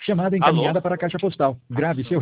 Chamada Alô? encaminhada para a caixa postal. Grave seu